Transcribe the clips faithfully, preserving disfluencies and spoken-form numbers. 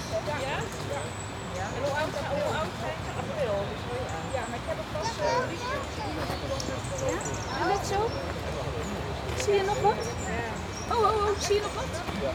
Ja? Ja. En hoe oud, hoe oud zijn ze? April. Ja, maar ik heb het pas uh, ja? Net zo? Zie je nog wat? Oh, oh, oh, zie je nog wat?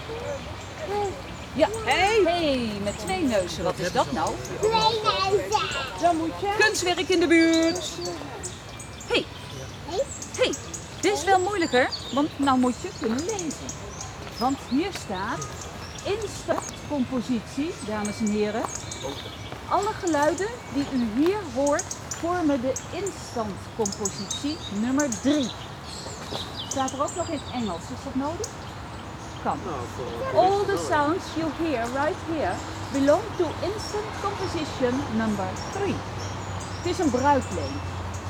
Ja, hey. Hey, met twee neuzen. Wat is dat nou? Twee neuzen. Zo moet je. Kunstwerk in de buurt. Hey. Hey, dit is wel moeilijker, want nou moet je kunnen lezen. Want hier staat instantcompositie, dames en heren. Alle geluiden die u hier hoort vormen de instantcompositie nummer drie. Staat er ook nog in Engels, is dat nodig? Kan. All the sounds you hear right here belong to instant composition number three. Het is een bruikleen.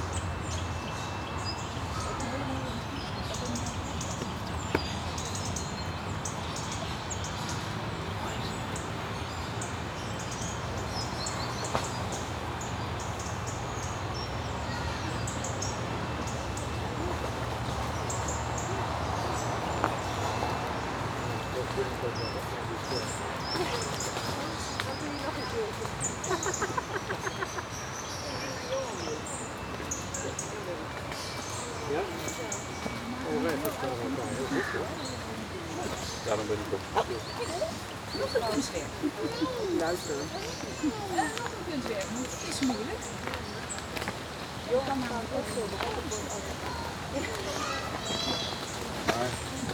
Ja? Oh, nee, dat is wel heel goed hoor. Daarom ben ik ook. Nog een kunstwerk. Luister. Uh, nog een kunstwerk, maar het is moeilijk. Je kan maar ook zo Maar.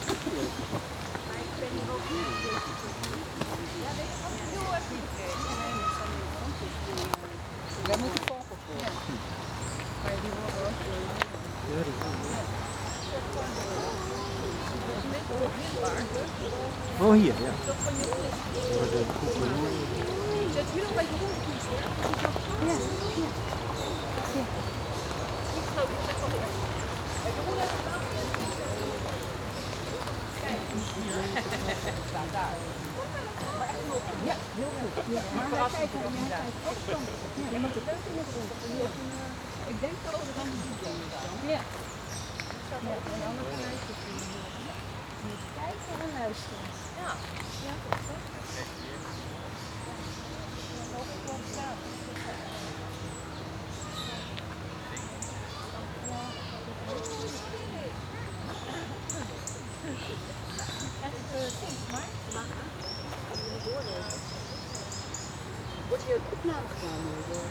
Wij moeten vogels voor. Maar die horen ook. Oh, hier, ja. Zet hier nog een beetje rond. Ja. Ik geloof dat het wel is. Kijk, hoe let het aan? Kijk. Staat daar. Maar echt nog. Ja, heel goed. Ja, maar verrassend voor de dag. Ja, je moet de keuken nog rond. Ik denk dat we er dan niet doen. Ja. Ja, en dan nog een huisje. Kijken en luisteren. Ja. Ja, dat is goed. Wordt hier een opname gedaan?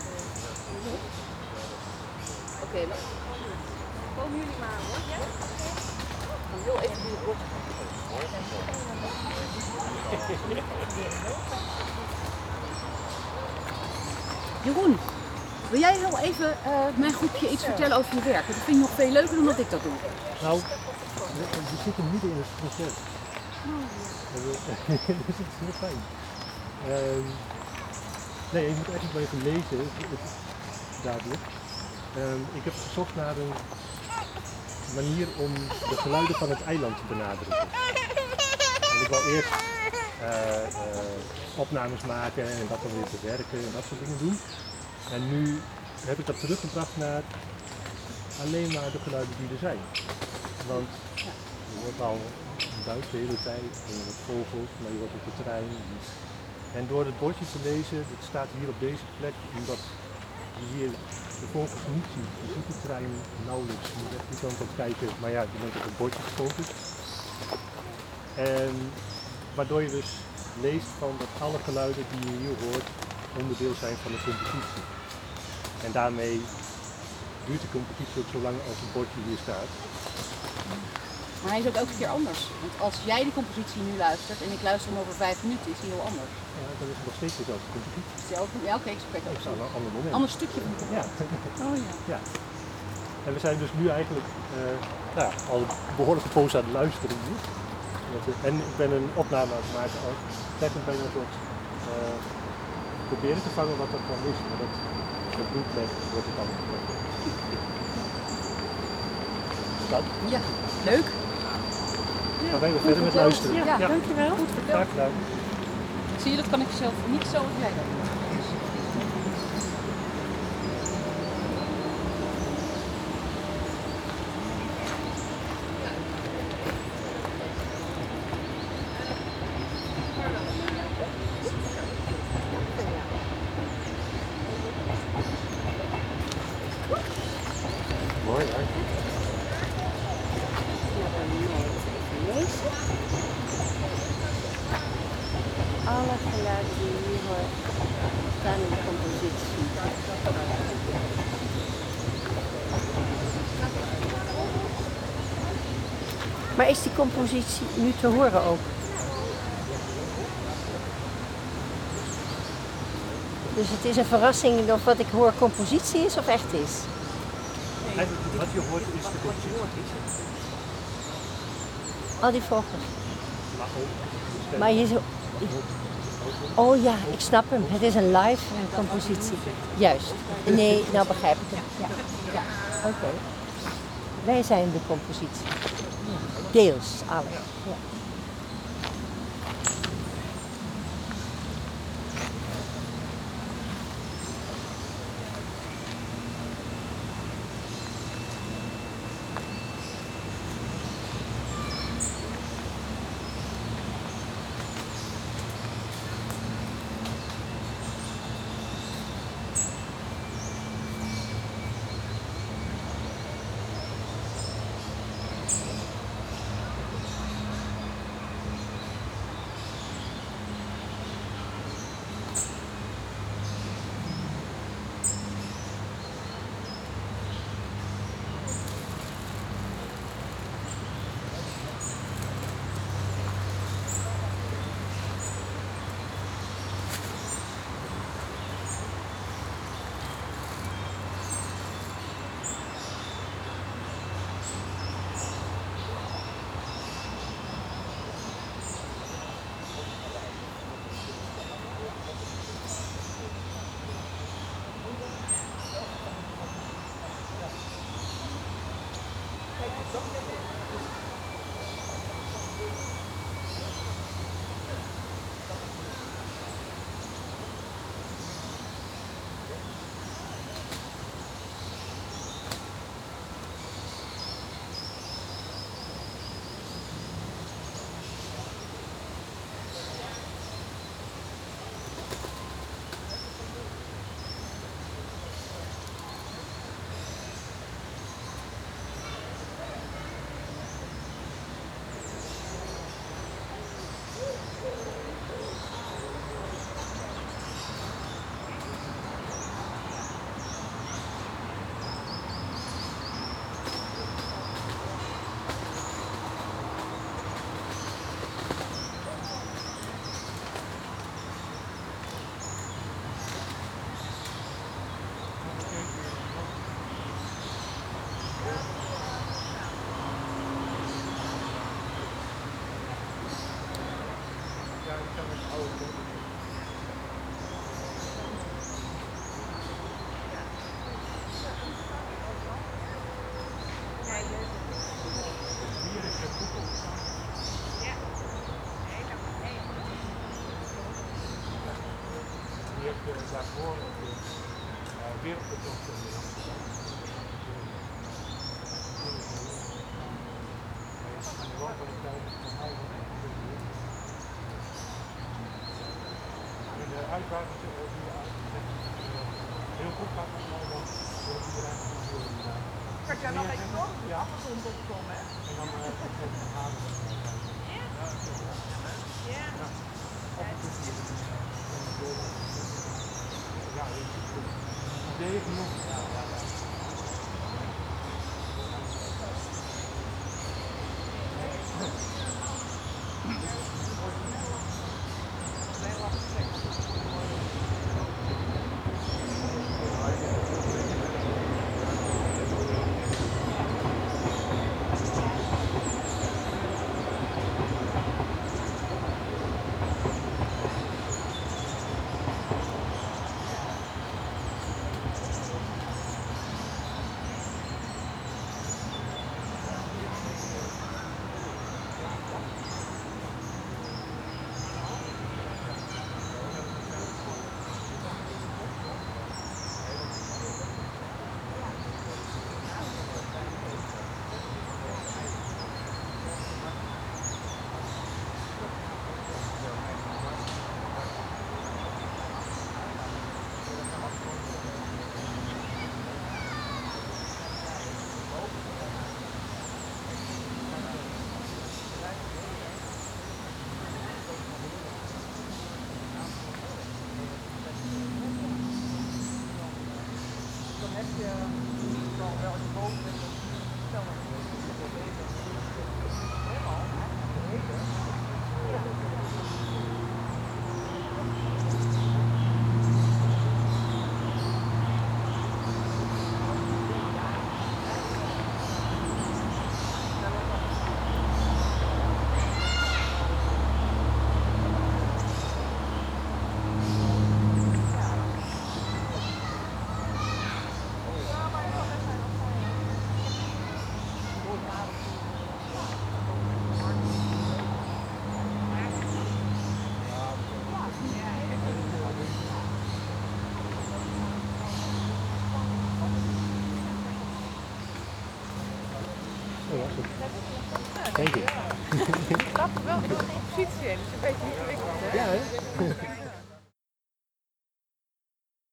Oké, okay, komen jullie maar hoor. Ja? Dan heel even die rot. Jeroen, wil jij heel even uh, mijn groepje iets vertellen over je werk? Dat vind ik nog veel leuker dan dat ik dat doe. Nou, we zitten midden in het proces. Dus het is heel fijn. Uh, nee, je moet eigenlijk wel even lezen, het is duidelijk. Uh, ik heb gezocht naar een manier om de geluiden van het eiland te benaderen. En ik wil eerst uh, uh, opnames maken en dat dan weer bewerken en dat soort dingen doen. En nu heb ik dat teruggebracht naar alleen maar de geluiden die er zijn. Want je hoort al buiten de hele tijd, en je hoort vogels, maar je hoort op het terrein. En door het bordje te lezen, het staat hier op deze plek, omdat je hier de vogels niet ziet. Je ziet het terrein nauwelijks, je moet echt die kant op kijken, maar ja, je bent op het bordje gefocust. En waardoor je dus leest van dat alle geluiden die je hier hoort onderdeel zijn van de compositie. En daarmee duurt de competitie ook zo lang als het bordje hier staat. Maar hij is ook elke keer anders. Want als jij de compositie nu luistert en ik luister hem over vijf minuten, is hij heel anders. Ja, dan is het nog steeds dezelfde competitie. Hetzelfde? Ja, oké, okay, ik spreek ook zo. Een ander moment. Ander stukje van de compositie. Ja. Oh ja. Ja. En we zijn dus nu eigenlijk uh, nou, al een behoorlijke poos aan het luisteren nu. En ik ben een opname aan het maken als telkens bij een soort uh, proberen te vangen wat dat dan is. Maar dat, dat bootleg wordt het dan. Dat? Ja, leuk. Dan gaan we verder met luisteren. Ja, ja, dankjewel. Goed verteld. Graag gedaan. Zie je, dat kan ik zelf niet zo uitleggen. Alle geluiden die je hier hoort, staan in de compositie. Maar is die compositie nu te horen ook? Dus het is een verrassing of wat ik hoor compositie is of echt is? Eigenlijk wat je hoort is de compositie. Al die vogels. Maar ook de stem. Maar je zo... Oh ja, ik snap hem. Het is een live compositie. Juist. Nee, nou begrijp ik het. Ja, ja. Oké. Wij zijn de compositie. Deels, alle. Ja. Daarvoor op de wereldbetrokken in Amsterdam. En de woonkwaliteit van mij wordt echt in de uitbuiting die heel goed gaat met mij, dan wordt iedereen gedaan. Kan jij nog even nog een afgezond opkomen? En dan heb ik het verhaal. Ja. Ja, idee genoeg. Ja, ja, ja. Thank you. Ik snap wel, ik wil geen fietsen, dus een beetje ingewikkeld. Ja, hè?